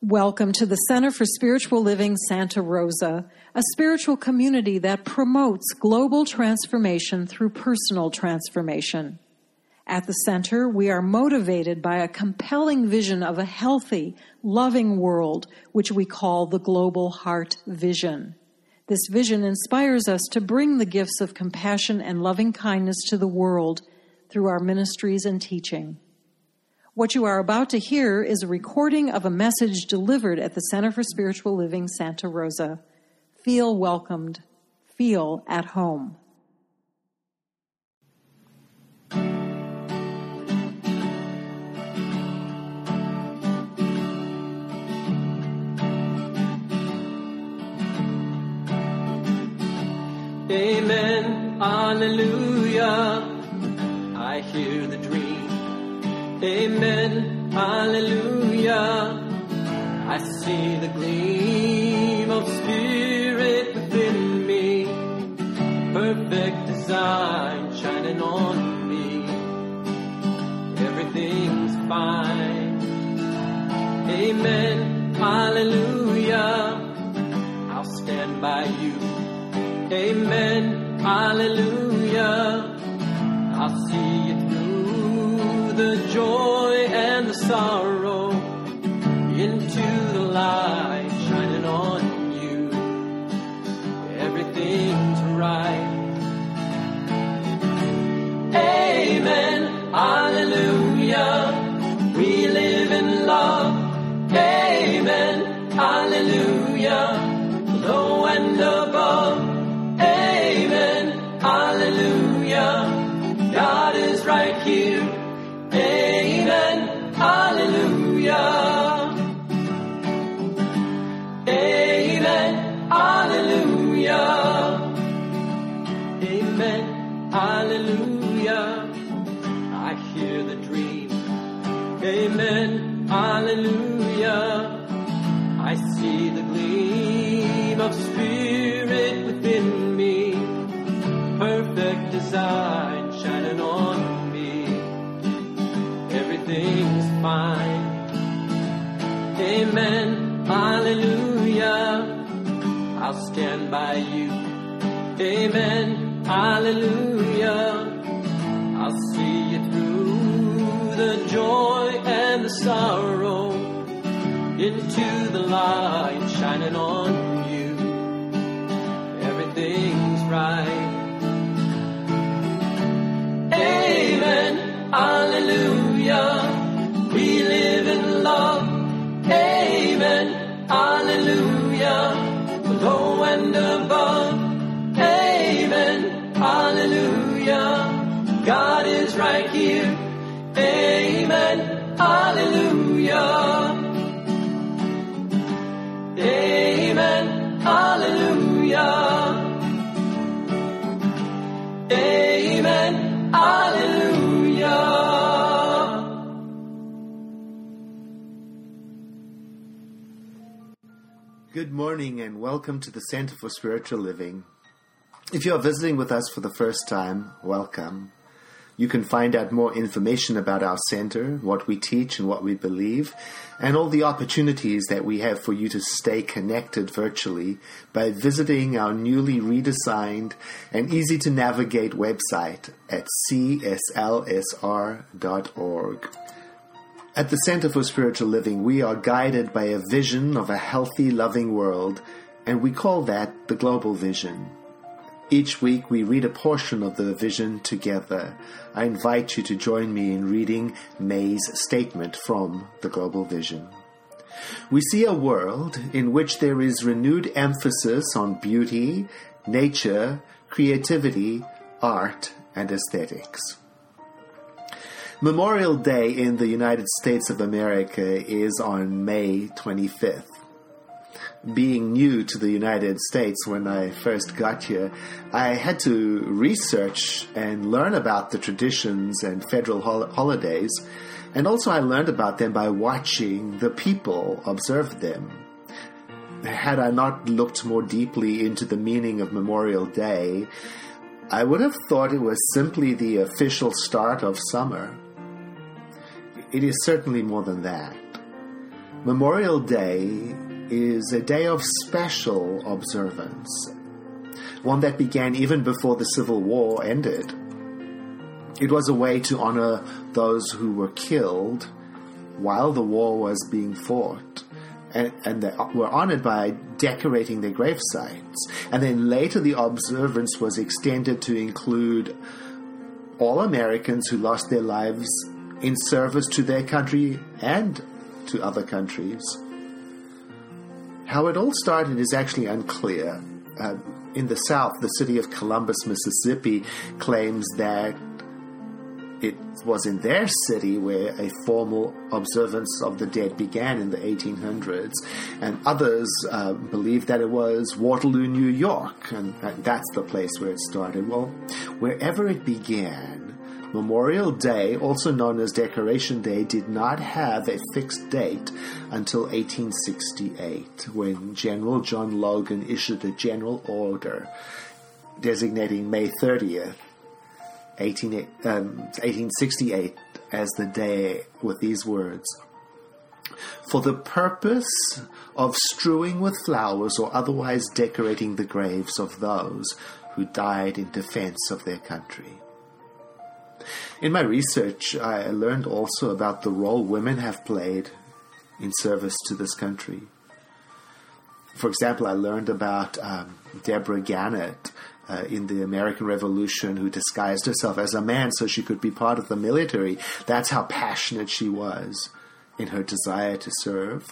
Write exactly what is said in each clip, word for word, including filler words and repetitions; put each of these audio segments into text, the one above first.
Welcome to the Center for Spiritual Living Santa Rosa, a spiritual community that promotes global transformation through personal transformation. At the center, we are motivated by a compelling vision of a healthy, loving world, which we call the Global Heart Vision. This vision inspires us to bring the gifts of compassion and loving kindness to the world through our ministries and teaching. What you are about to hear is a recording of a message delivered at the Center for Spiritual Living Santa Rosa. Feel welcomed. Feel at home. Amen, hallelujah, I hear the dream. Amen, hallelujah, I see the gleam of spirit within me, perfect design shining on me, everything's fine. Amen, hallelujah, I'll stand by you. Amen, hallelujah, I'll see it through the joy and the sorrow, into the light shining on you, everything's right. Amen, hallelujah, we live in love. Amen, hallelujah, low and above. Amen, hallelujah, God is right here. Amen, hallelujah. Amen, hallelujah. Amen, hallelujah, I hear the dream. Amen, hallelujah, I see the gleam of spirit within me, perfect design shining on me, everything's fine. Amen, hallelujah, I'll stand by you. Amen, hallelujah, I'll see you through the joy and the sorrow, into the light shining on you, everything's right. Amen, hallelujah, we live in love. Amen, hallelujah, below and above. Amen, hallelujah, God is right here. Amen, hallelujah. Amen, hallelujah. Amen, hallelujah. Good morning and welcome to the Center for Spiritual Living. If you are visiting with us for the first time, welcome. You can find out more information about our center, what we teach and what we believe, and all the opportunities that we have for you to stay connected virtually by visiting our newly redesigned and easy-to-navigate website at c s l s r dot org. At the Center for Spiritual Living, we are guided by a vision of a healthy, loving world, and we call that the Global Vision. Each week, we read a portion of the vision together. I invite you to join me in reading May's statement from the Global Vision. We see a world in which there is renewed emphasis on beauty, nature, creativity, art, and aesthetics. Memorial Day in the United States of America is on May twenty-fifth. Being new to the United States when I first got here, I had to research and learn about the traditions and federal hol- holidays, and also I learned about them by watching the people observe them. Had I not looked more deeply into the meaning of Memorial Day, I would have thought it was simply the official start of summer. It is certainly more than that. Memorial Day is a day of special observance, one that began even before the Civil War ended. It was a way to honor those who were killed while the war was being fought, and, and they were honored by decorating their grave sites. And then later the observance was extended to include all Americans who lost their lives in service to their country and to other countries. How it all started is actually unclear. Uh, in the South, the city of Columbus, Mississippi, claims that it was in their city where a formal observance of the dead began in the eighteen hundreds, and others uh, believe that it was Waterloo, New York, and that's the place where it started. Well, wherever it began, Memorial Day, also known as Decoration Day, did not have a fixed date until eighteen sixty-eight, when General John Logan issued a general order designating May thirtieth, eighteen, um, eighteen sixty-eight, as the day with these words: "For the purpose of strewing with flowers or otherwise decorating the graves of those who died in defense of their country." In my research, I learned also about the role women have played in service to this country. For example, I learned about um, Deborah Gannett uh, in the American Revolution, who disguised herself as a man so she could be part of the military. That's how passionate she was in her desire to serve.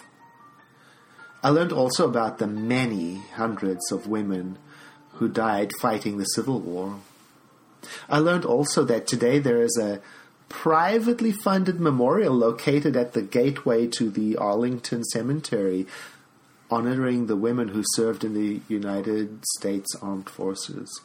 I learned also about the many hundreds of women who died fighting the Civil War. I learned also that today there is a privately funded memorial located at the gateway to the Arlington Cemetery, honoring the women who served in the United States Armed Forces.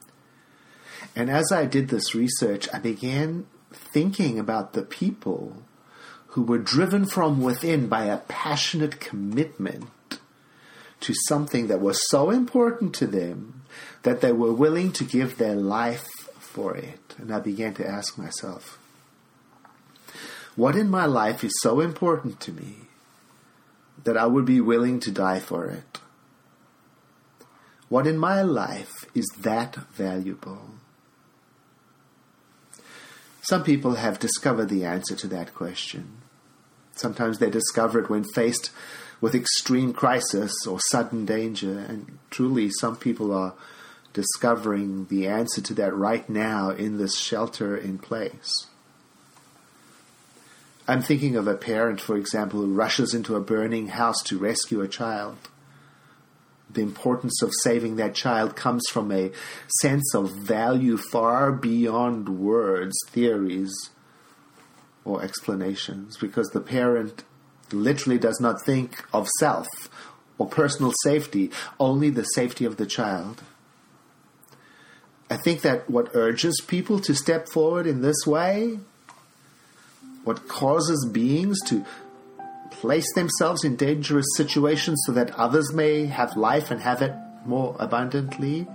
And as I did this research, I began thinking about the people who were driven from within by a passionate commitment to something that was so important to them that they were willing to give their life for it. And I began to ask myself, what in my life is so important to me that I would be willing to die for it? What in my life is that valuable? Some people have discovered the answer to that question. Sometimes they discover it when faced with extreme crisis or sudden danger, and truly some people are discovering the answer to that right now in this shelter in place. I'm thinking of a parent, for example, who rushes into a burning house to rescue a child. The importance of saving that child comes from a sense of value far beyond words, theories, or explanations, because the parent literally does not think of self or personal safety, only the safety of the child. I think that what urges people to step forward in this way, what causes beings to place themselves in dangerous situations so that others may have life and have it more abundantly,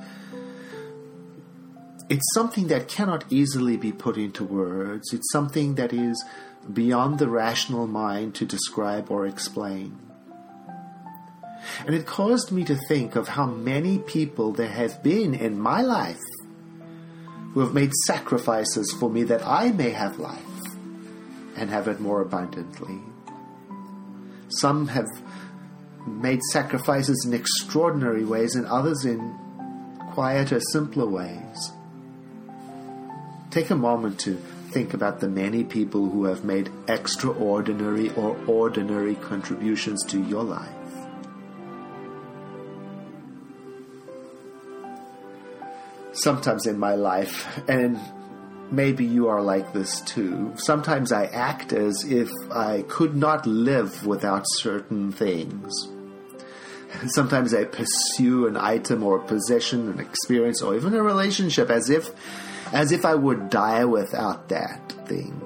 it's something that cannot easily be put into words. It's something that is beyond the rational mind to describe or explain. And it caused me to think of how many people there have been in my life who have made sacrifices for me that I may have life and have it more abundantly. Some have made sacrifices in extraordinary ways and others in quieter, simpler ways. Take a moment to think about the many people who have made extraordinary or ordinary contributions to your life. Sometimes in my life, and maybe you are like this too, sometimes I act as if I could not live without certain things. Sometimes I pursue an item or a possession, an experience, or even a relationship as if, as if I would die without that thing.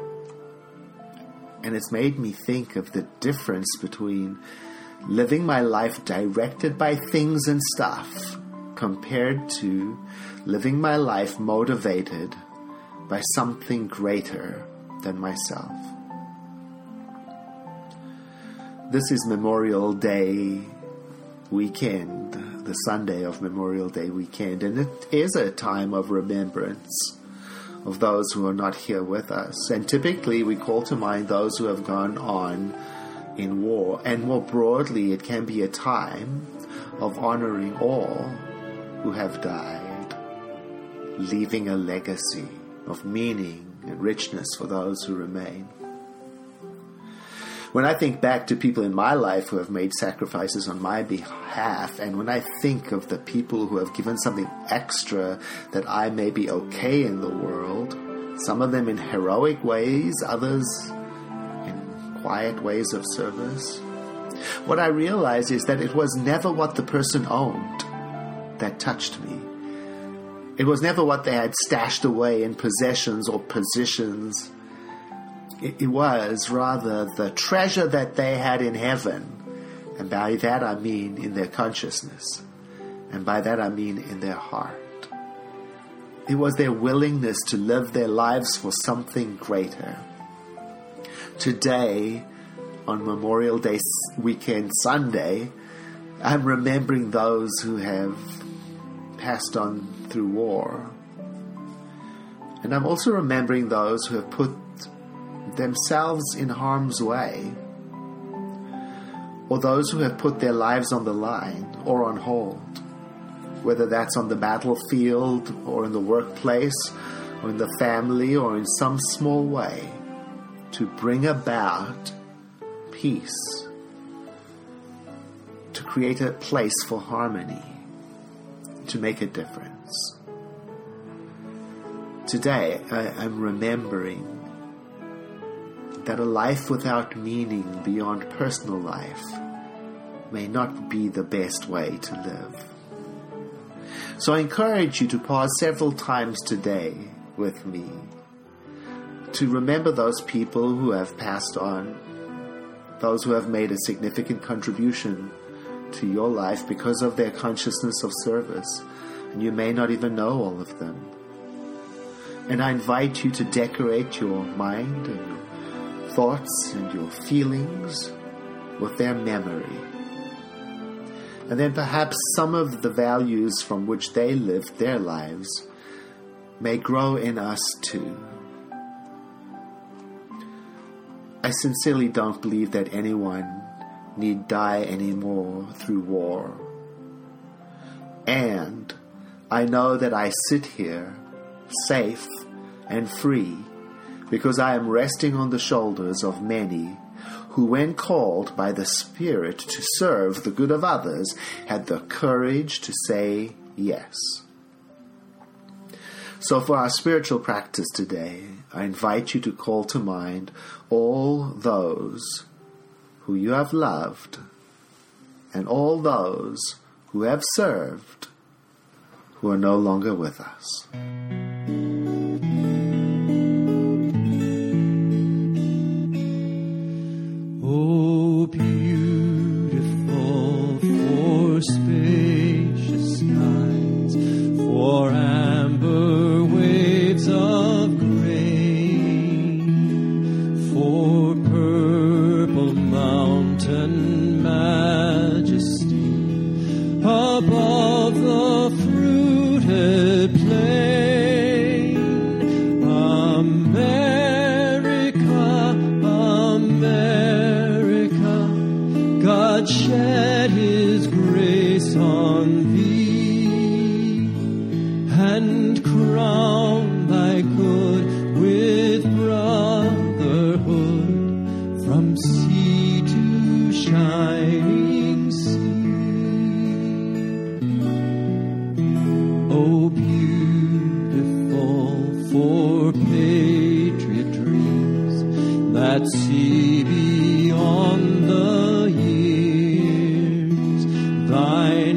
And it's made me think of the difference between living my life directed by things and stuff compared to living my life motivated by something greater than myself. This is Memorial Day weekend, the Sunday of Memorial Day weekend, and it is a time of remembrance of those who are not here with us. And typically we call to mind those who have gone on in war, and more broadly it can be a time of honoring all who have died, leaving a legacy of meaning and richness for those who remain. When I think back to people in my life who have made sacrifices on my behalf, and when I think of the people who have given something extra that I may be okay in the world, some of them in heroic ways, others in quiet ways of service, what I realize is that it was never what the person owned that touched me. It was never what they had stashed away in possessions or positions. It, it was rather the treasure that they had in heaven. And by that I mean in their consciousness. And by that I mean in their heart. It was their willingness to live their lives for something greater. Today, on Memorial Day weekend Sunday, I'm remembering those who have passed on through war. And I'm also remembering those who have put themselves in harm's way, or those who have put their lives on the line or on hold, whether that's on the battlefield or in the workplace or in the family or in some small way, to bring about peace, to create a place for harmony, to make a difference. Today, I, I'm remembering that a life without meaning beyond personal life may not be the best way to live. So I encourage you to pause several times today with me to remember those people who have passed on, those who have made a significant contribution to your life because of their consciousness of service, and you may not even know all of them. And I invite you to decorate your mind and your thoughts and your feelings with their memory. And then perhaps some of the values from which they lived their lives may grow in us too. I sincerely don't believe that anyone need die anymore through war. And I know that I sit here safe and free because I am resting on the shoulders of many who, when called by the Spirit to serve the good of others, had the courage to say yes. So for our spiritual practice today, I invite you to call to mind all those who you have loved and all those who have served who are no longer with us. Oh, beautiful for spacious skies, for amber waves of grain, for purple mountain majesty, above the fruited plain. America, America, God shed His grace on thee, and crown thy good with brotherhood from sea to shining sea. Oh, beautiful for patriot dreams that see beyond the years, thine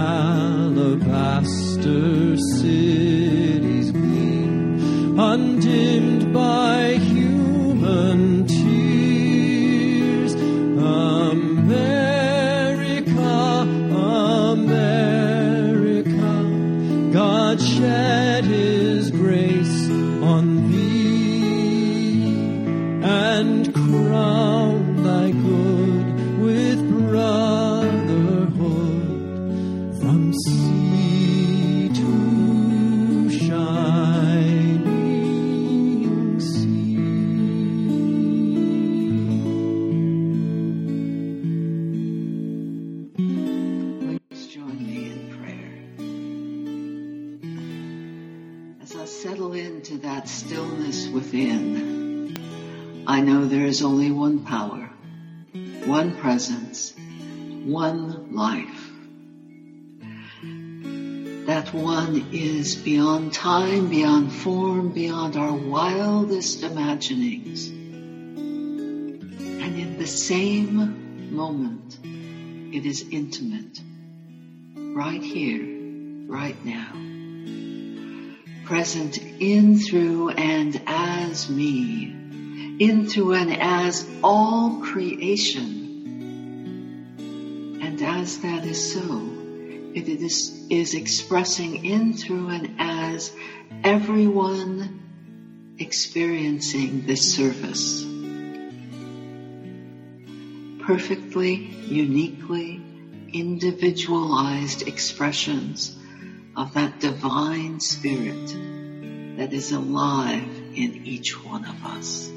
alabaster cities gleam, undimmed by human tears. America, America, God shed His grace on thee, and crown thy good stillness within, I know there is only one power, one presence, one life. That one is beyond time, beyond form, beyond our wildest imaginings. And in the same moment, it is intimate, right here, right now. Present in, through, and as me, in, through, and as all creation. And as that is so, it is, is expressing in, through, and as everyone experiencing this service. Perfectly, uniquely, individualized expressions of that divine spirit that is alive in each one of us.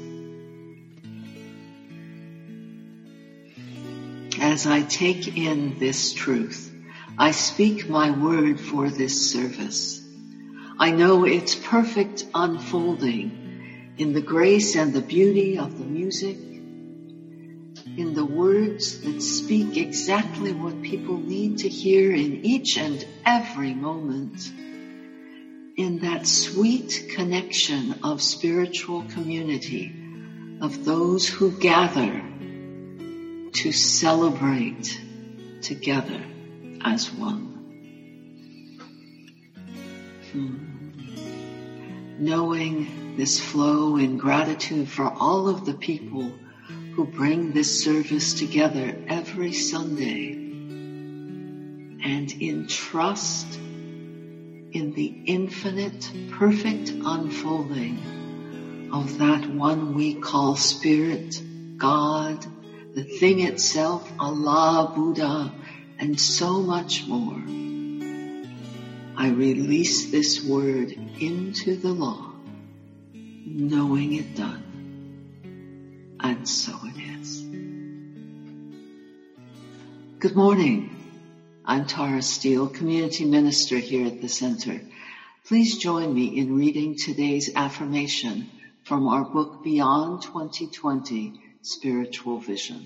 As I take in this truth, I speak my word for this service. I know its perfect unfolding in the grace and the beauty of the music, in the words that speak exactly what people need to hear in each and every moment, in that sweet connection of spiritual community, of those who gather to celebrate together as one. Hmm. Knowing this flow in gratitude for all of the people who bring this service together every Sunday, and in trust in the infinite, perfect unfolding of that one we call Spirit, God, the thing itself, Allah, Buddha, and so much more. I release this word into the law, knowing it done. And so it is. Good morning. I'm Tara Steele, Community Minister here at the Center. Please join me in reading today's affirmation from our book Beyond twenty twenty, Spiritual Vision.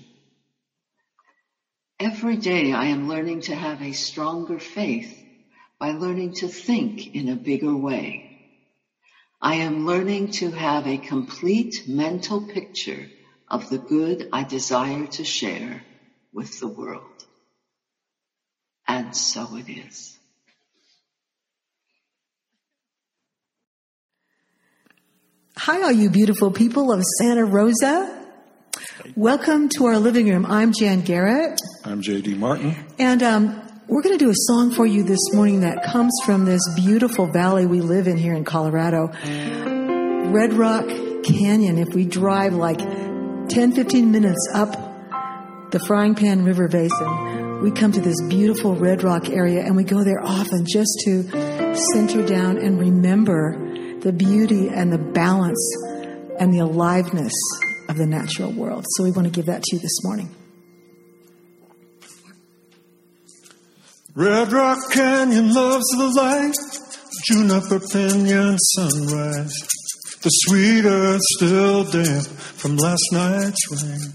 Every day I am learning to have a stronger faith by learning to think in a bigger way. I am learning to have a complete mental picture of the good I desire to share with the world. And so it is. Hi, all you beautiful people of Santa Rosa. Welcome to our living room. I'm Jan Garrett. I'm J D Martin. And um, we're going to do a song for you this morning that comes from this beautiful valley we live in here in Colorado. Red Rock Canyon. If we drive like ten, fifteen minutes up the Frying Pan River Basin, we come to this beautiful Red Rock area, and we go there often just to center down and remember the beauty and the balance and the aliveness of the natural world. So we want to give that to you this morning. Red Rock Canyon loves the light, juniper pinyon sunrise. The sweet earth still damp from last night's rain.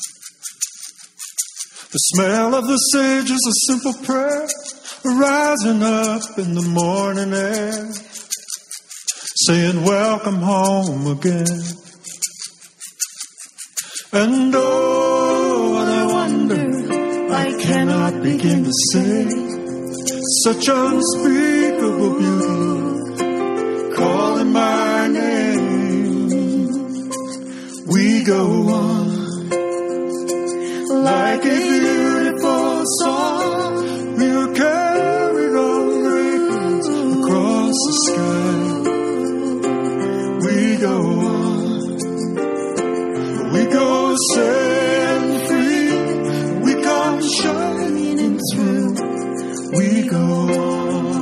The smell of the sage is a simple prayer, rising up in the morning air, saying welcome home again. And oh, what I wonder, I cannot begin to say, such unspeakable beauty, calling my name. We go on like a beautiful song. We are carried on radiance across the sky. We go on, we go set free. We come shining through. We go on.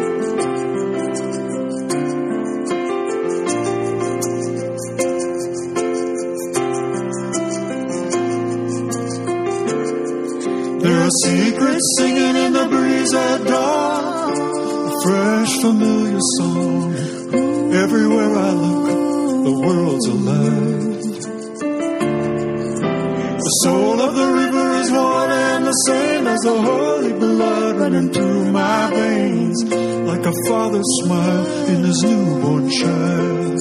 There are secrets singing in the breeze at dawn, a fresh familiar song Everywhere I look, the world's alive. The soul of the river is one and the same as the holy blood running through my veins, like a father's smile in his newborn child.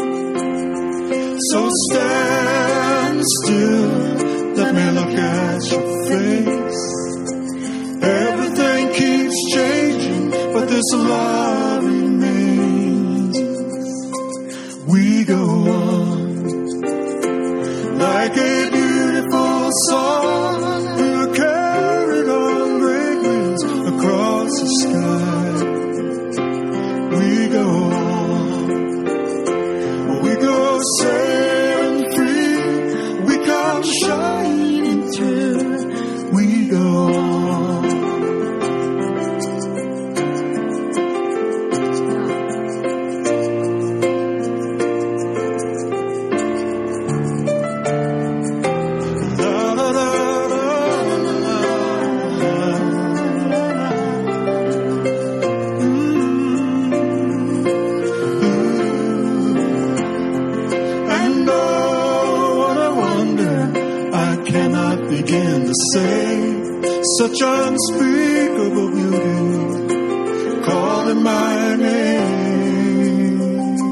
So stand still, let me look at your face. Everything keeps changing, but this love remains. We go on like a beautiful song. We are carried on great winds across the sky. We go on, we go sailing free. We come shining through. We go on. Begin to say such unspeakable beauty, calling my name.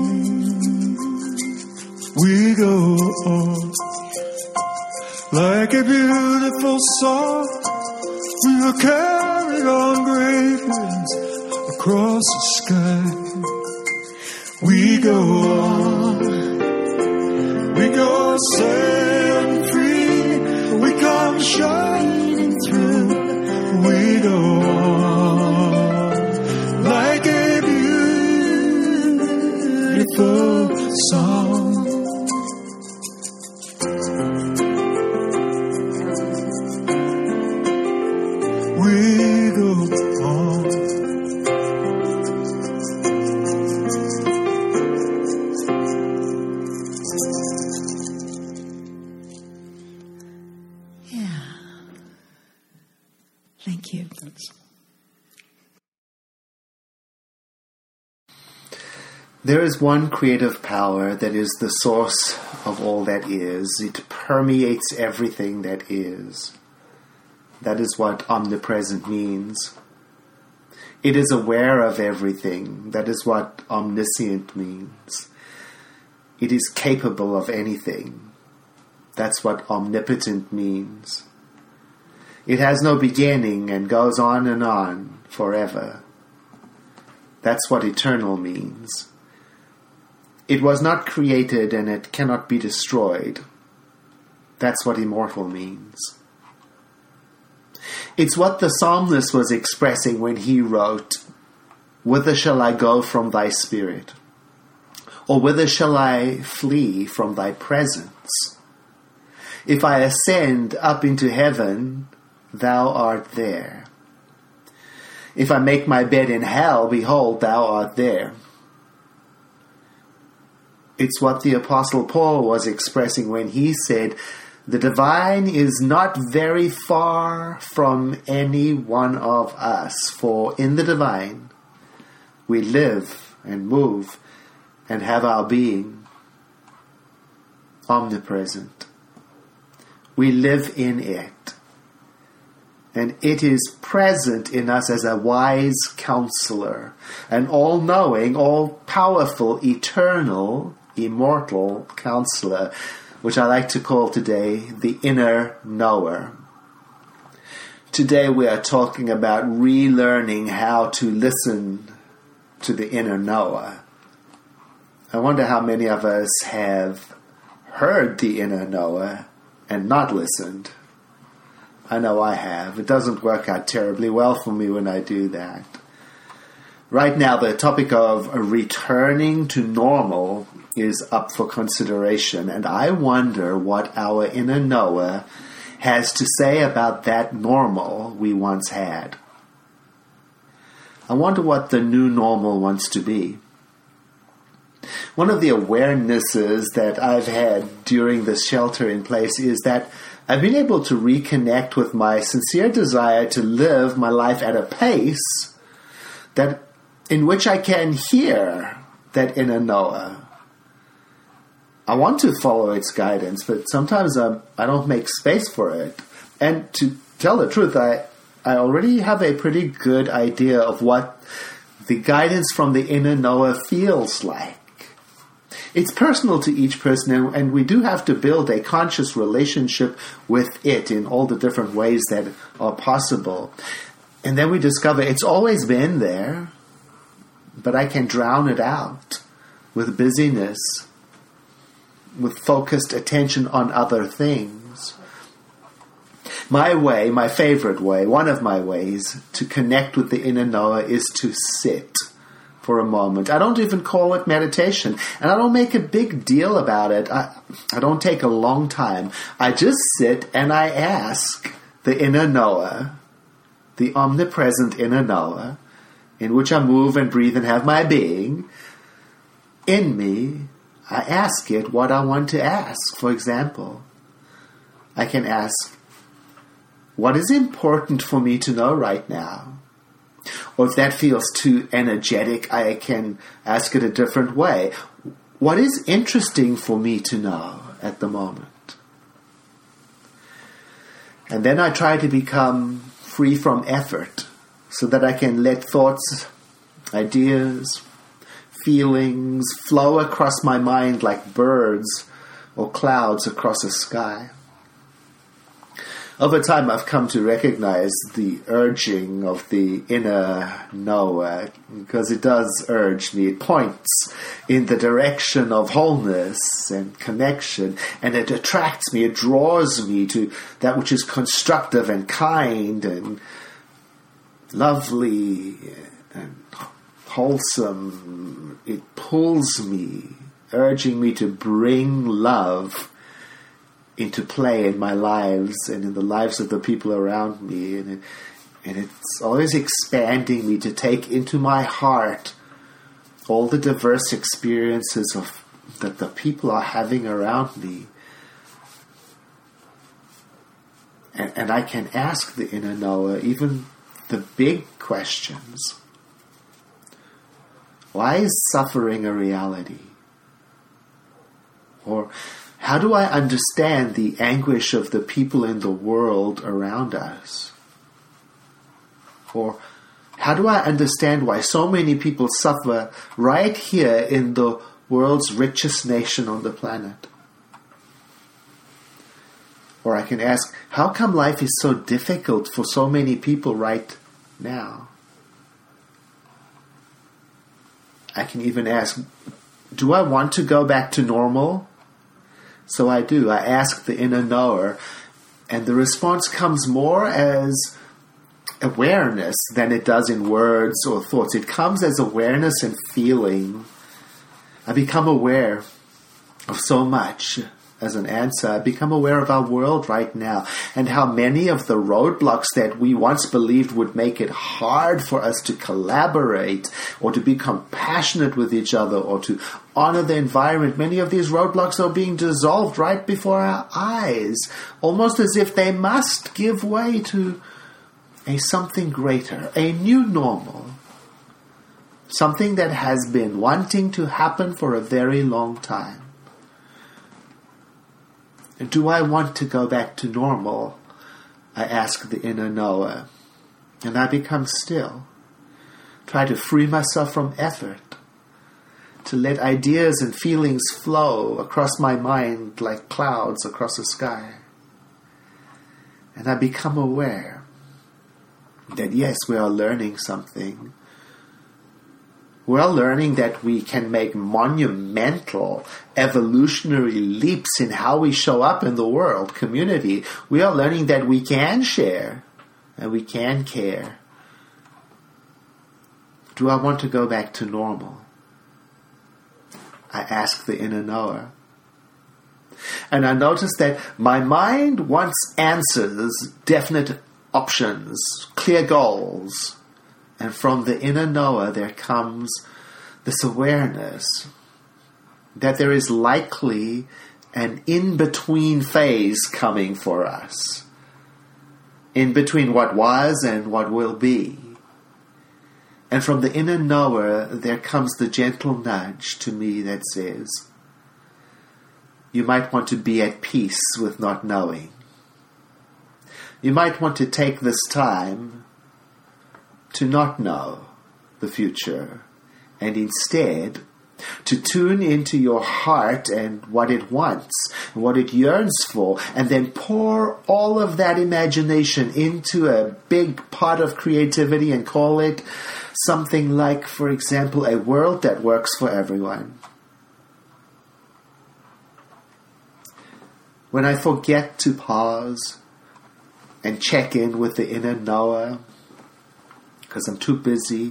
We go on like a beautiful song. We are carried on great winds across the sky. We go on, we go sailing free. We come shining through. We go on like a beautiful song. We go on. Thank you. There is one creative power that is the source of all that is. It permeates everything that is. That is what omnipresent means. It is aware of everything. That is what omniscient means. It is capable of anything. That's what omnipotent means. It has no beginning and goes on and on forever. That's what eternal means. It was not created and it cannot be destroyed. That's what immortal means. It's what the psalmist was expressing when he wrote, "Whither shall I go from thy spirit? Or whither shall I flee from thy presence? If I ascend up into heaven, thou art there. If I make my bed in hell, behold, thou art there." It's what the Apostle Paul was expressing when he said, "The divine is not very far from any one of us, for in the divine we live and move and have our being." Omnipresent. We live in it. And it is present in us as a wise counselor, an all-knowing, all-powerful, eternal, immortal counselor, which I like to call today the inner knower. Today we are talking about relearning how to listen to the inner knower. I wonder how many of us have heard the inner knower and not listened. I know I have. It doesn't work out terribly well for me when I do that. Right now, the topic of returning to normal is up for consideration, and I wonder what our inner knower has to say about that normal we once had. I wonder what the new normal wants to be. One of the awarenesses that I've had during this shelter in place is that I've been able to reconnect with my sincere desire to live my life at a pace that in which I can hear that inner Noah. I want to follow its guidance, but sometimes I, I don't make space for it. And to tell the truth, I, I already have a pretty good idea of what the guidance from the inner Noah feels like. It's personal to each person, and, and we do have to build a conscious relationship with it in all the different ways that are possible. And then we discover it's always been there, but I can drown it out with busyness, with focused attention on other things. My way, my favorite way, one of my ways to connect with the inner Noah is to sit for a moment. I don't even call it meditation, and I don't make a big deal about it. I, I don't take a long time. I just sit and I ask the inner Noah, the omnipresent inner Noah, in which I move and breathe and have my being, in me, I ask it what I want to ask. For example, I can ask, what is important for me to know right now? Or if that feels too energetic, I can ask it a different way. What is interesting for me to know at the moment? And then I try to become free from effort so that I can let thoughts, ideas, feelings flow across my mind like birds or clouds across a sky. Over time, I've come to recognize the urging of the inner Noah, because it does urge me. It points in the direction of wholeness and connection, and it attracts me, it draws me to that which is constructive and kind and lovely and wholesome. It pulls me, urging me to bring love into play in my lives and in the lives of the people around me. And, it, and it's always expanding me to take into my heart all the diverse experiences of that the people are having around me. And, and I can ask the inner Noah even the big questions. Why is suffering a reality? Or how do I understand the anguish of the people in the world around us? Or how do I understand why so many people suffer right here in the world's richest nation on the planet? Or I can ask, how come life is so difficult for so many people right now? I can even ask, do I want to go back to normal? So I do. I ask the inner knower, and the response comes more as awareness than it does in words or thoughts. It comes as awareness and feeling. I become aware of so much as an answer. I become aware of our world right now and how many of the roadblocks that we once believed would make it hard for us to collaborate or to be compassionate with each other or to honor the environment, many of these roadblocks are being dissolved right before our eyes, almost as if they must give way to a something greater, a new normal, something that has been wanting to happen for a very long time. Do I want to go back to normal? I ask the inner knower, and I become still. Try to free myself from effort, to let ideas and feelings flow across my mind like clouds across the sky. And I become aware that yes, we are learning something. We're learning that we can make monumental evolutionary leaps in how we show up in the world, community. We are learning that we can share and we can care. Do I want to go back to normal? I ask the inner knower. And I notice that my mind wants answers, definite options, clear goals. And from the inner knower there comes this awareness that there is likely an in-between phase coming for us. In between what was and what will be. And from the inner knower, there comes the gentle nudge to me that says, you might want to be at peace with not knowing. You might want to take this time to not know the future, and instead to tune into your heart and what it wants, and what it yearns for, and then pour all of that imagination into a big pot of creativity and call it something like, for example, a world that works for everyone. When I forget to pause and check in with the inner knower, because I'm too busy,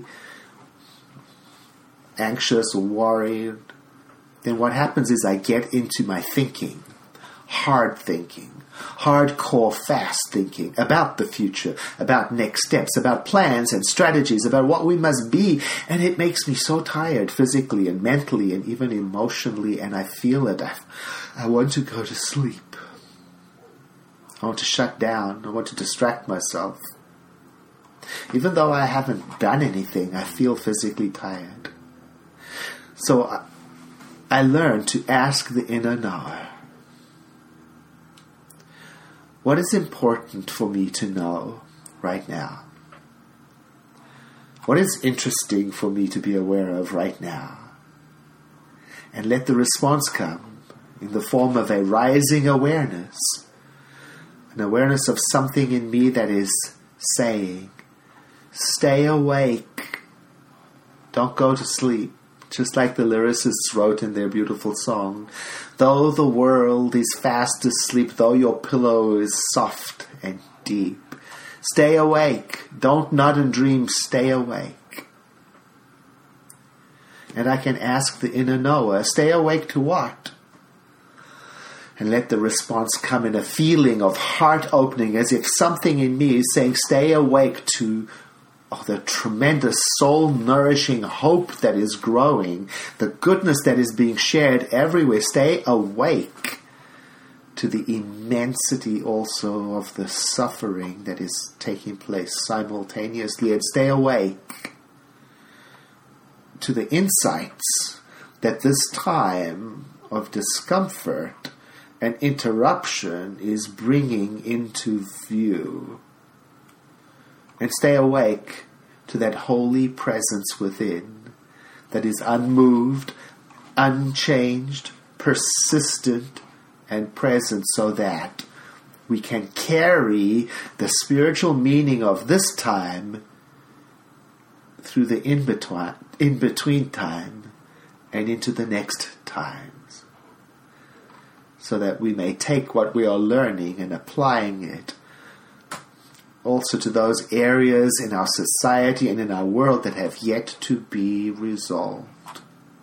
anxious or worried, then what happens is I get into my thinking, hard thinking, hardcore fast thinking about the future, about next steps, about plans and strategies, about what we must be, and it makes me so tired physically and mentally and even emotionally, and I feel it. I, I want to go to sleep. I want to shut down. I want to distract myself. Even though I haven't done anything, I feel physically tired. So I, I learned to ask the inner knower, what is important for me to know right now? What is interesting for me to be aware of right now? And let the response come in the form of a rising awareness, an awareness of something in me that is saying, stay awake, don't go to sleep. Just like the lyricists wrote in their beautiful song, though the world is fast asleep, though your pillow is soft and deep, stay awake, don't nod and dream, stay awake. And I can ask the inner knower, stay awake to what? And let the response come in a feeling of heart opening, as if something in me is saying, stay awake to oh, the tremendous soul-nourishing hope that is growing, the goodness that is being shared everywhere. Stay awake to the immensity also of the suffering that is taking place simultaneously, and stay awake to the insights that this time of discomfort and interruption is bringing into view. And stay awake to that holy presence within that is unmoved, unchanged, persistent, and present, so that we can carry the spiritual meaning of this time through the in-between, in-between time and into the next times, so that we may take what we are learning and applying it also to those areas in our society and in our world that have yet to be resolved.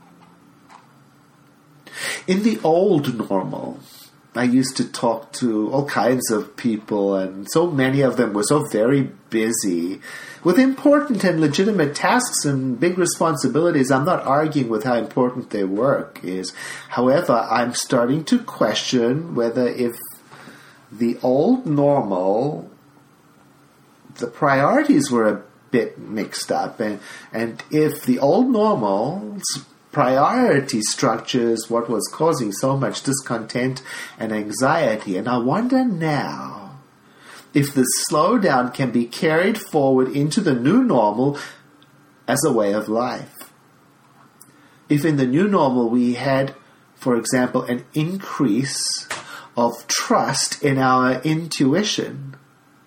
In the old normal, I used to talk to all kinds of people, and so many of them were so very busy with important and legitimate tasks and big responsibilities. I'm not arguing with how important their work is. However, I'm starting to question whether if the old normal, the priorities were a bit mixed up, and, and if the old normal's priority structure is what was causing so much discontent and anxiety. And I wonder now if the slowdown can be carried forward into the new normal as a way of life. If in the new normal we had, for example, an increase of trust in our intuition,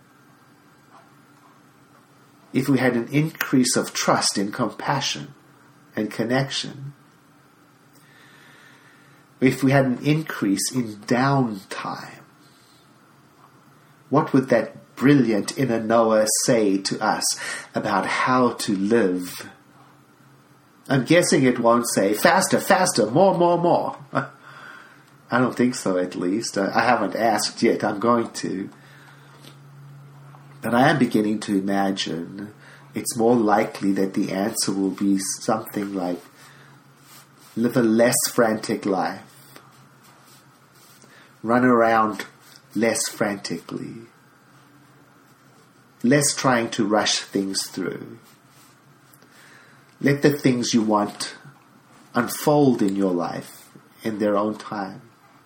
if we had an increase of trust in compassion and connection, if we had an increase in downtime, what would that brilliant inner knower say to us about how to live? I'm guessing it won't say, faster, faster, more, more, more. I don't think so, at least. I haven't asked yet. I'm going to. But I am beginning to imagine it's more likely that the answer will be something like, live a less frantic life. Run around less frantically. Less trying to rush things through. Let the things you want unfold in your life in their own time.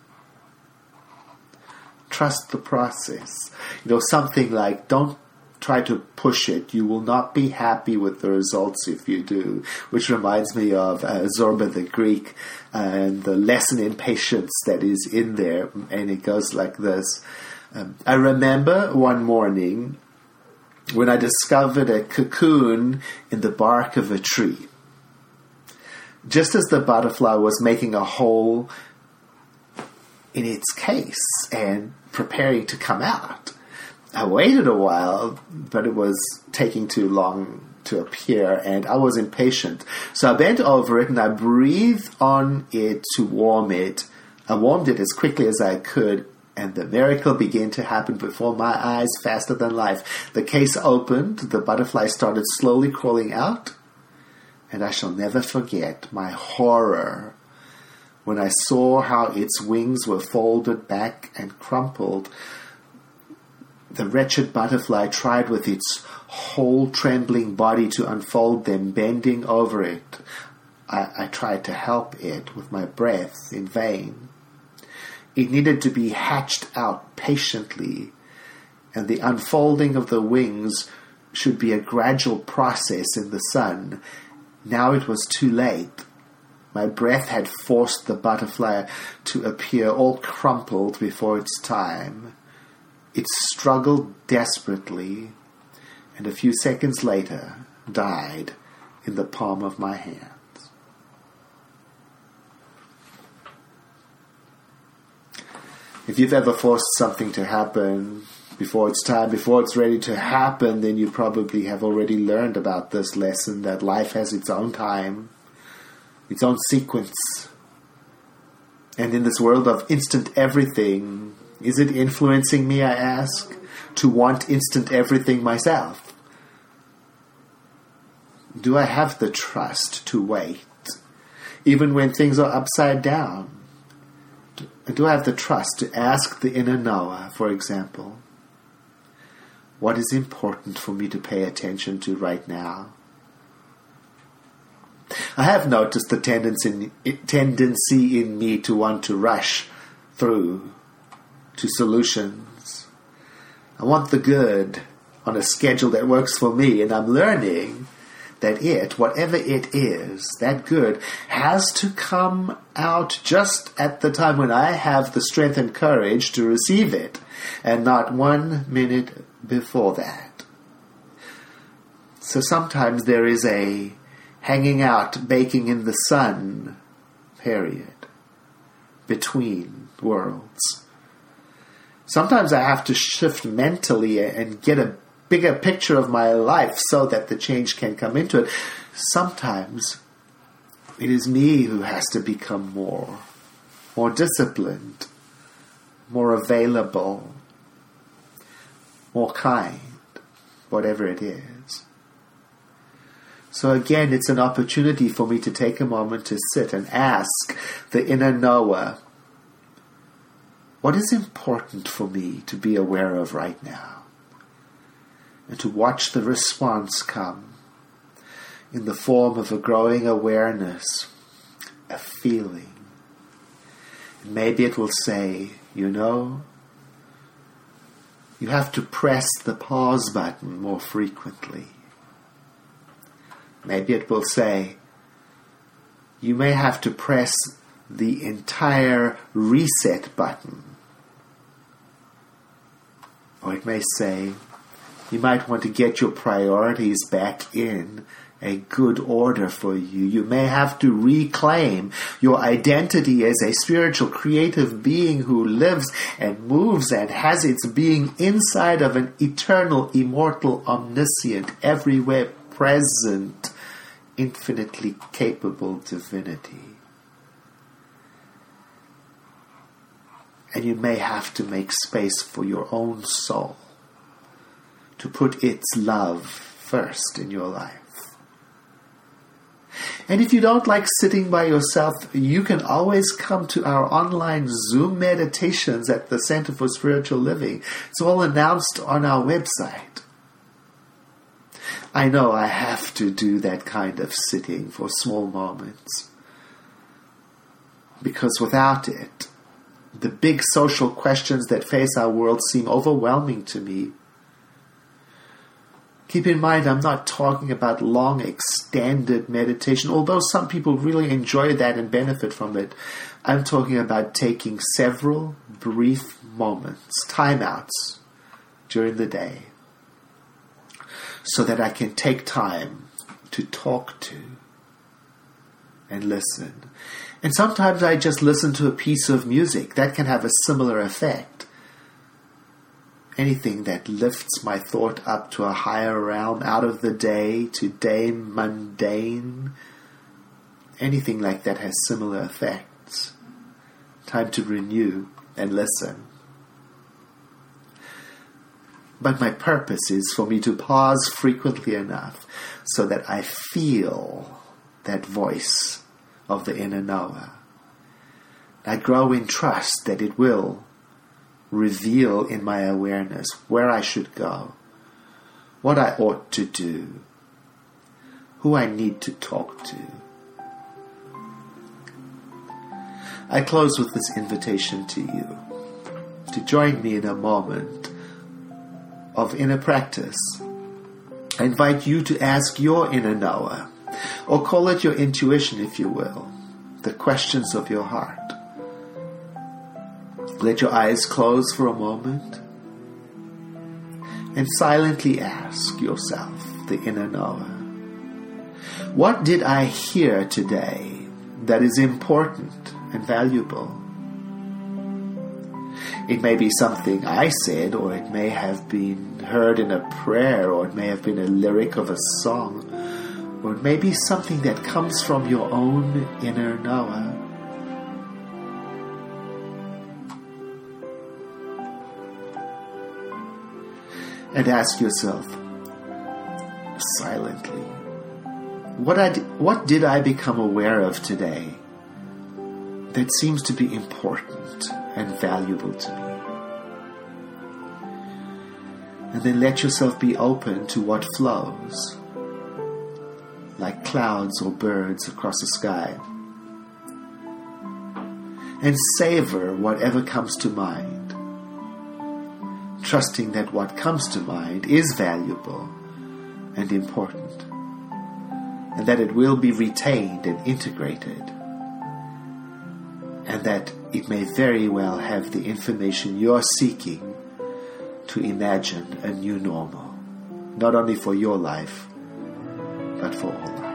Trust the process. You know, something like, don't try to push it. You will not be happy with the results if you do. Which reminds me of uh, Zorba the Greek and the lesson in patience that is in there. And it goes like this. Um, I remember one morning when I discovered a cocoon in the bark of a tree. Just as the butterfly was making a hole in its case and preparing to come out, I waited a while, but it was taking too long to appear, and I was impatient. So I bent over it and I breathed on it to warm it. I warmed it as quickly as I could, and the miracle began to happen before my eyes, faster than life. The case opened, the butterfly started slowly crawling out, and I shall never forget my horror when I saw how its wings were folded back and crumpled. The wretched butterfly tried with its whole trembling body to unfold them, bending over it. I, I tried to help it with my breath in vain. It needed to be hatched out patiently, and the unfolding of the wings should be a gradual process in the sun. Now it was too late. My breath had forced the butterfly to appear all crumpled before its time. It struggled desperately, and a few seconds later died in the palm of my hand. If you've ever forced something to happen before it's time, before it's ready to happen, then you probably have already learned about this lesson, that life has its own time, its own sequence. And in this world of instant everything, is it influencing me, I ask, to want instant everything myself? Do I have the trust to wait, even when things are upside down? Do I have the trust to ask the inner Noah, for example, what is important for me to pay attention to right now? I have noticed the tendency, tendency in me to want to rush through to solutions. I want the good on a schedule that works for me, and I'm learning that it, whatever it is, that good, has to come out just at the time when I have the strength and courage to receive it, and not one minute before that. So sometimes there is a hanging out, baking in the sun period between worlds. Sometimes I have to shift mentally and get a bigger picture of my life so that the change can come into it. Sometimes it is me who has to become more, more disciplined, more available, more kind, whatever it is. So again, it's an opportunity for me to take a moment to sit and ask the inner Noah, what is important for me to be aware of right now? And to watch the response come in the form of a growing awareness, a feeling. And maybe it will say, you know, you have to press the pause button more frequently. Maybe it will say, you may have to press the entire reset button. Or it may say, you might want to get your priorities back in a good order for you. You may have to reclaim your identity as a spiritual creative being who lives and moves and has its being inside of an eternal, immortal, omniscient, everywhere present, infinitely capable divinity. And you may have to make space for your own soul to put its love first in your life. And if you don't like sitting by yourself, you can always come to our online Zoom meditations at the Center for Spiritual Living. It's all announced on our website. I know I have to do that kind of sitting for small moments. Because without it, the big social questions that face our world seem overwhelming to me. Keep in mind, I'm not talking about long, extended meditation, although some people really enjoy that and benefit from it. I'm talking about taking several brief moments, timeouts, during the day, so that I can take time to talk to and listen. And sometimes I just listen to a piece of music. That can have a similar effect. Anything that lifts my thought up to a higher realm, out of the day to day mundane, anything like that has similar effects. Time to renew and listen. But my purpose is for me to pause frequently enough so that I feel that voice of the inner knower. I grow in trust that it will reveal in my awareness where I should go, what I ought to do, who I need to talk to. I close with this invitation to you to join me in a moment of inner practice. I invite you to ask your inner knower, or call it your intuition if you will, the questions of your heart. Let your eyes close for a moment and silently ask yourself, the inner knower, what did I hear today that is important and valuable? It may be something I said, or it may have been heard in a prayer, or it may have been a lyric of a song, or it may be something that comes from your own inner knower. And ask yourself, silently, what, I d- what did I become aware of today that seems to be important and valuable to me? And then let yourself be open to what flows, like clouds or birds across the sky. And savor whatever comes to mind, trusting that what comes to mind is valuable and important, and that it will be retained and integrated, and that it may very well have the information you're seeking to imagine a new normal, not only for your life, but for all life.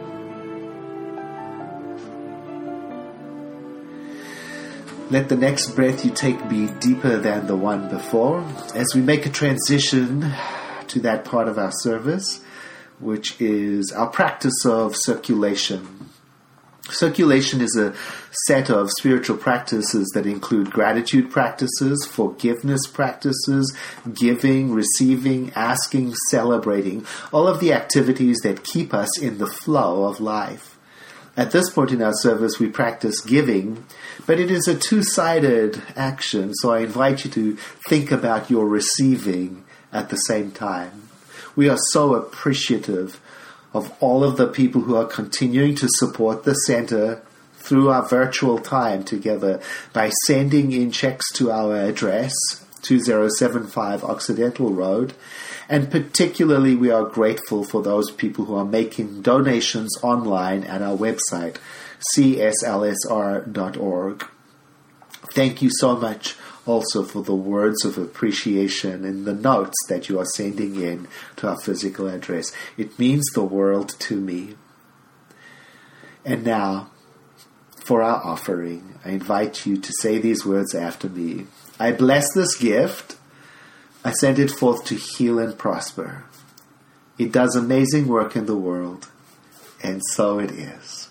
Let the next breath you take be deeper than the one before, as we make a transition to that part of our service, which is our practice of circulation. Circulation is a set of spiritual practices that include gratitude practices, forgiveness practices, giving, receiving, asking, celebrating, all of the activities that keep us in the flow of life. At this point in our service, we practice giving, but it is a two-sided action, so I invite you to think about your receiving at the same time. We are so appreciative of all of the people who are continuing to support the center through our virtual time together by sending in checks to our address, two thousand seventy-five Occidental Road. And particularly we are grateful for those people who are making donations online at our website, c s l s r dot org. Thank you so much also for the words of appreciation and the notes that you are sending in to our physical address. It means the world to me. And now, for our offering, I invite you to say these words after me. I bless this gift. I send it forth to heal and prosper. It does amazing work in the world, and so it is.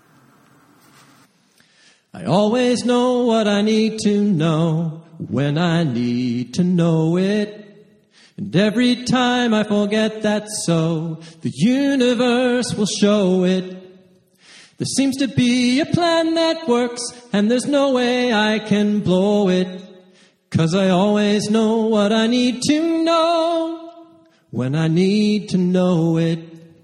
I always know what I need to know when I need to know it. And every time I forget that so, the universe will show it. There seems to be a plan that works, and there's no way I can blow it. 'Cause I always know what I need to know when I need to know it.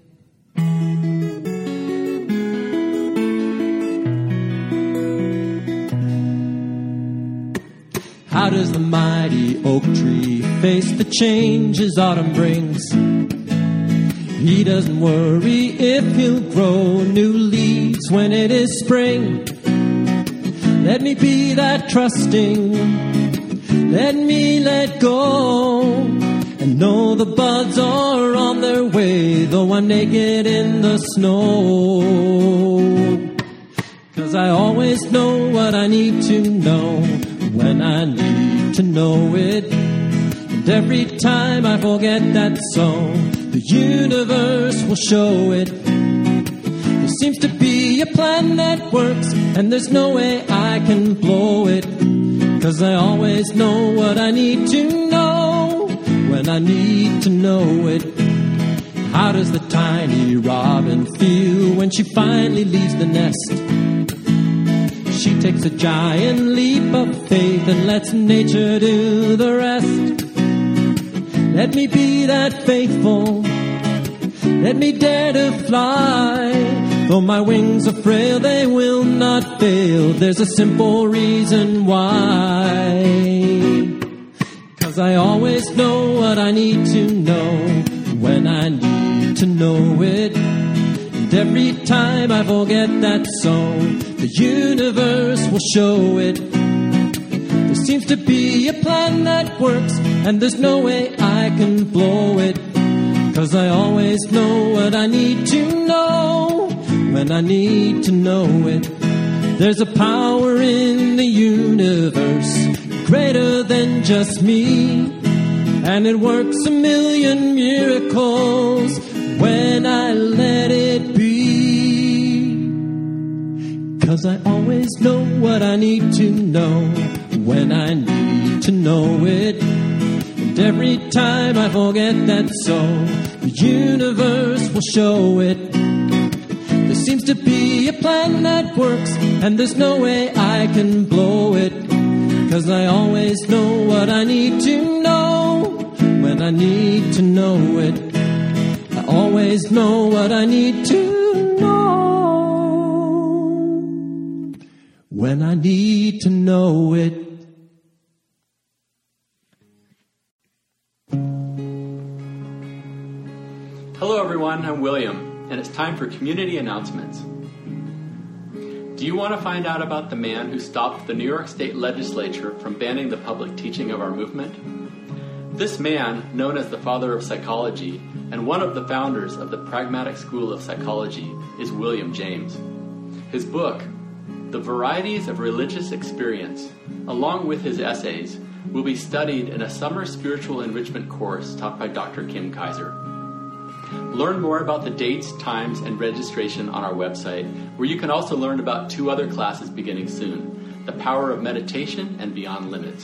How does the mighty oak tree face the changes autumn brings? He doesn't worry if he'll grow new leaves when it is spring. Let me be that trusting. Let me let go and know the buds are on their way, though I'm naked in the snow. 'Cause I always know what I need to know when I need to know it. And every time I forget that so, the universe will show it. There seems to be a plan that works, and there's no way I can blow it. 'Cause I always know what I need to know when I need to know it. How does the tiny robin feel when she finally leaves the nest? She takes a giant leap of faith and lets nature do the rest. Let me be that faithful. Let me dare to fly. Though my wings are frail, they will not fail. There's a simple reason why. 'Cause I always know what I need to know when I need to know it. And every time I forget that song, the universe will show it. There seems to be a plan that works, and there's no way I can blow it. 'Cause I always know what I need to know when I need to know it. There's a power in the universe greater than just me, and it works a million miracles when I let it be. 'Cause I always know what I need to know when I need to know it. And every time I forget that so, the universe will show it. There seems to be a plan that works, and there's no way I can blow it. 'Cause I always know what I need to know when I need to know it. I always know what I need to know when I need to know it. Hello everyone, I'm William, and it's time for community announcements. Do you want to find out about the man who stopped the New York State Legislature from banning the public teaching of our movement? This man, known as the father of psychology and one of the founders of the Pragmatic School of Psychology, is William James. His book, The Varieties of Religious Experience, along with his essays, will be studied in a summer spiritual enrichment course taught by Doctor Kim Kaiser. Learn more about the dates, times, and registration on our website, where you can also learn about two other classes beginning soon, The Power of Meditation and Beyond Limits.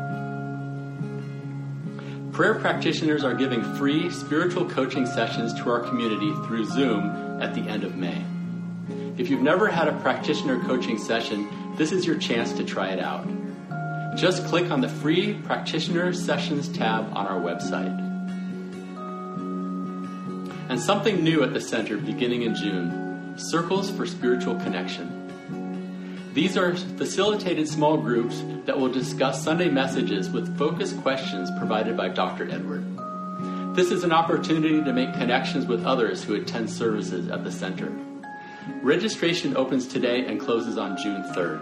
Prayer practitioners are giving free spiritual coaching sessions to our community through Zoom at the end of May. If you've never had a practitioner coaching session, this is your chance to try it out. Just click on the free Practitioner Sessions tab on our website. And something new at the Center beginning in June, Circles for Spiritual Connection. These are facilitated small groups that will discuss Sunday messages with focused questions provided by Doctor Edward. This is an opportunity to make connections with others who attend services at the Center. Registration opens today and closes on June third.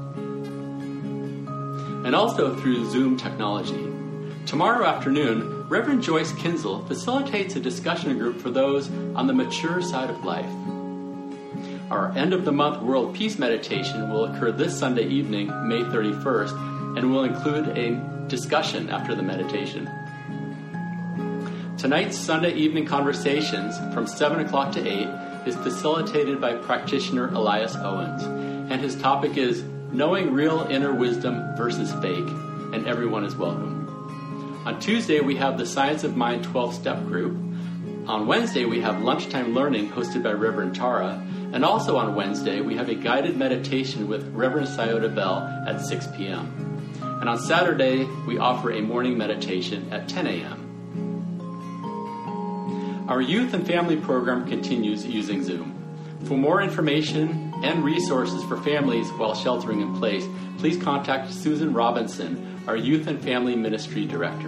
And also through Zoom technology. Tomorrow afternoon, Reverend Joyce Kinzel facilitates a discussion group for those on the mature side of life. Our end-of-the-month World Peace Meditation will occur this Sunday evening, May thirty-first, and will include a discussion after the meditation. Tonight's Sunday evening conversations from seven o'clock to eight is facilitated by practitioner Elias Owens, and his topic is Knowing Real Inner Wisdom versus Fake, and everyone is welcome. On Tuesday, we have the Science of Mind twelve-step group. On Wednesday, we have Lunchtime Learning hosted by Reverend Tara. And also on Wednesday, we have a guided meditation with Reverend Scioto Bell at six p.m. And on Saturday, we offer a morning meditation at ten a.m. Our youth and family program continues using Zoom. For more information and resources for families while sheltering in place, please contact Susan Robinson, our Youth and Family Ministry Director.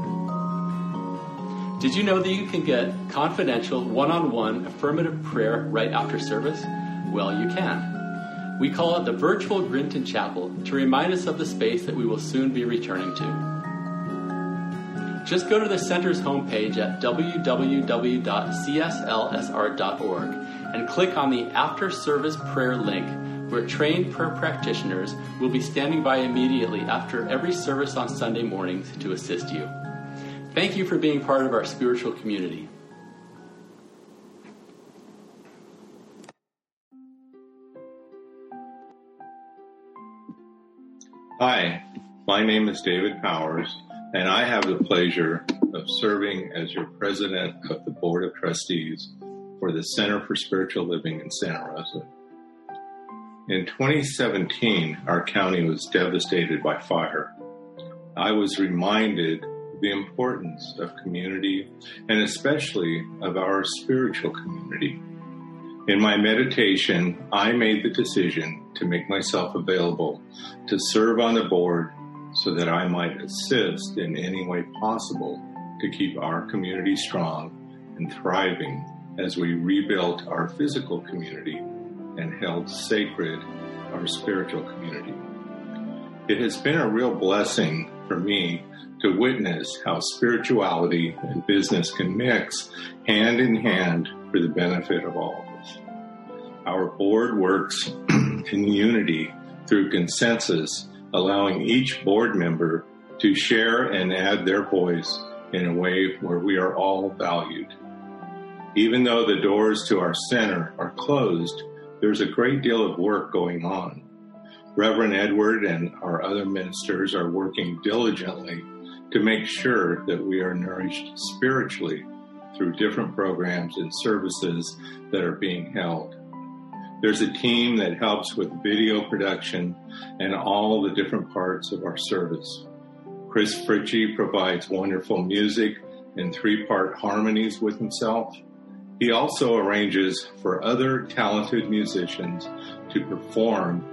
Did you know that you can get confidential, one-on-one affirmative prayer right after service? Well, you can. We call it the Virtual Grinton Chapel to remind us of the space that we will soon be returning to. Just go to the Center's homepage at w w w dot c s l s r dot org and click on the After Service Prayer link, where trained prayer practitioners will be standing by immediately after every service on Sunday mornings to assist you. Thank you for being part of our spiritual community. Hi, my name is David Powers, and I have the pleasure of serving as your president of the Board of Trustees for the Center for Spiritual Living in Santa Rosa. In twenty seventeen, our county was devastated by fire. I was reminded of the importance of community, and especially of our spiritual community. In my meditation, I made the decision to make myself available to serve on the board so that I might assist in any way possible to keep our community strong and thriving as we rebuilt our physical community and held sacred our spiritual community. It has been a real blessing for me to witness how spirituality and business can mix hand in hand for the benefit of all of us. Our board works in unity through consensus, allowing each board member to share and add their voice in a way where we are all valued. Even though the doors to our center are closed, there's a great deal of work going on. Reverend Edward and our other ministers are working diligently to make sure that we are nourished spiritually through different programs and services that are being held. There's a team that helps with video production and all the different parts of our service. Chris Fritchie provides wonderful music and three-part harmonies with himself. He also arranges for other talented musicians to perform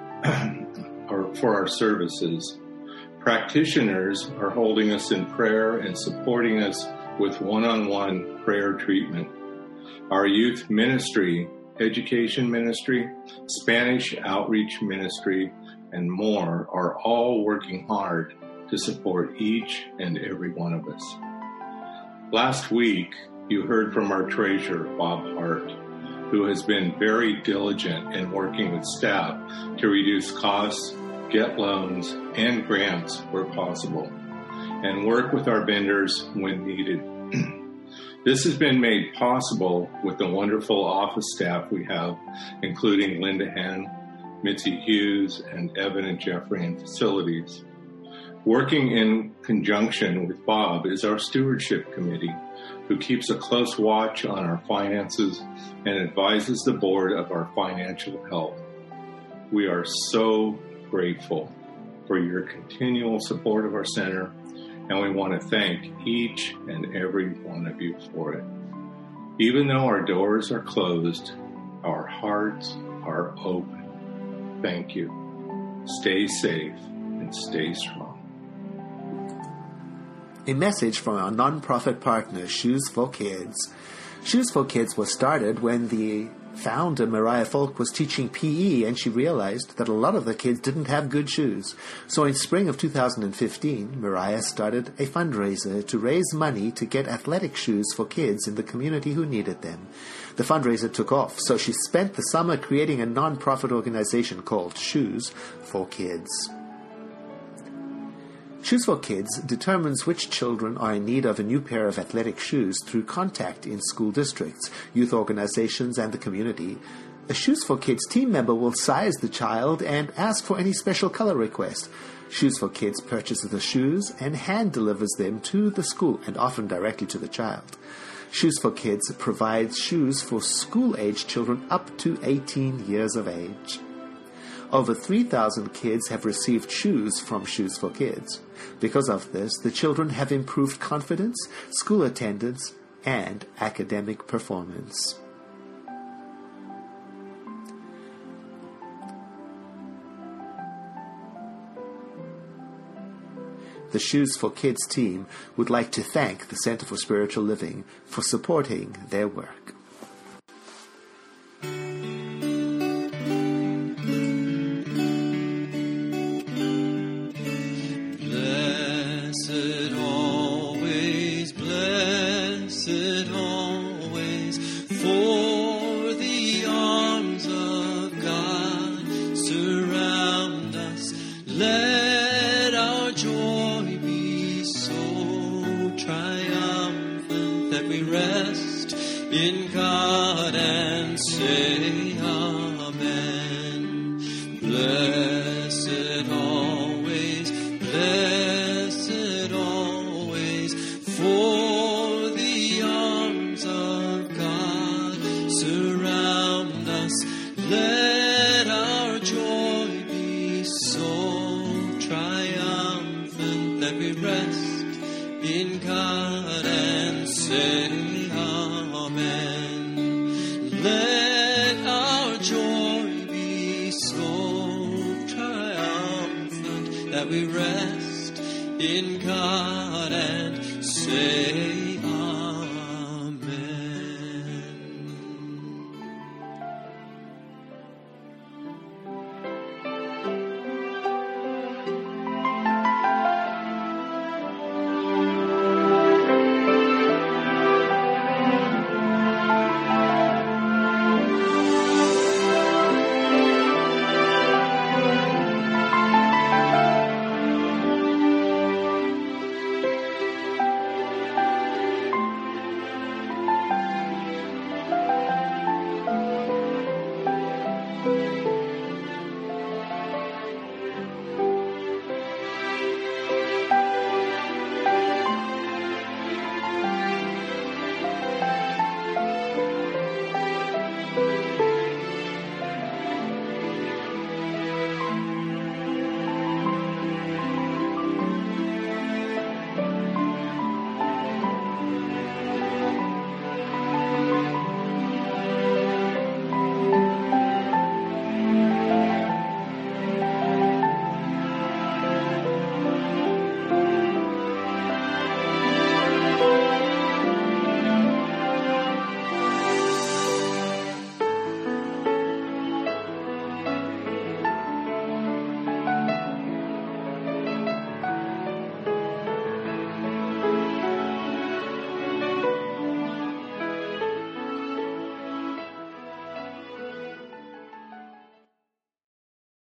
or for our services. Practitioners are holding us in prayer and supporting us with one-on-one prayer treatment. Our youth ministry, education ministry, Spanish outreach ministry, and more are all working hard to support each and every one of us. Last week, you heard from our treasurer, Bob Hart, who has been very diligent in working with staff to reduce costs, get loans and grants where possible, and work with our vendors when needed. This has been made possible with the wonderful office staff we have, including Linda Henn, Mitzi Hughes, and Evan and Jeffrey in facilities. Working in conjunction with Bob is our stewardship committee, who keeps a close watch on our finances and advises the board of our financial health. We are so grateful for your continual support of our center, and we want to thank each and every one of you for it. Even though our doors are closed, our hearts are open. Thank you. Stay safe and stay strong. A message from our non-profit partner, Shoes for Kids. Shoes for Kids was started when the founder, Mariah Folk, was teaching P E, and she realized that a lot of the kids didn't have good shoes. So in spring of two thousand fifteen, Mariah started a fundraiser to raise money to get athletic shoes for kids in the community who needed them. The fundraiser took off, so she spent the summer creating a non-profit organization called Shoes for Kids. Shoes for Kids determines which children are in need of a new pair of athletic shoes through contact in school districts, youth organizations, and the community. A Shoes for Kids team member will size the child and ask for any special color request. Shoes for Kids purchases the shoes and hand delivers them to the school and often directly to the child. Shoes for Kids provides shoes for school-age children up to eighteen years of age. Over three thousand kids have received shoes from Shoes for Kids. Because of this, the children have improved confidence, school attendance, and academic performance. The Shoes for Kids team would like to thank the Center for Spiritual Living for supporting their work. Blessed always, blessed always, for the arms of God surround us. Let our joy be so triumphant that we rest in God and say Amen. Blessed always, blessed always, for the arms of God surround us. Let our joy be so triumphant that we rest in God and say Amen. Let our joy be so triumphant that we rest in God and say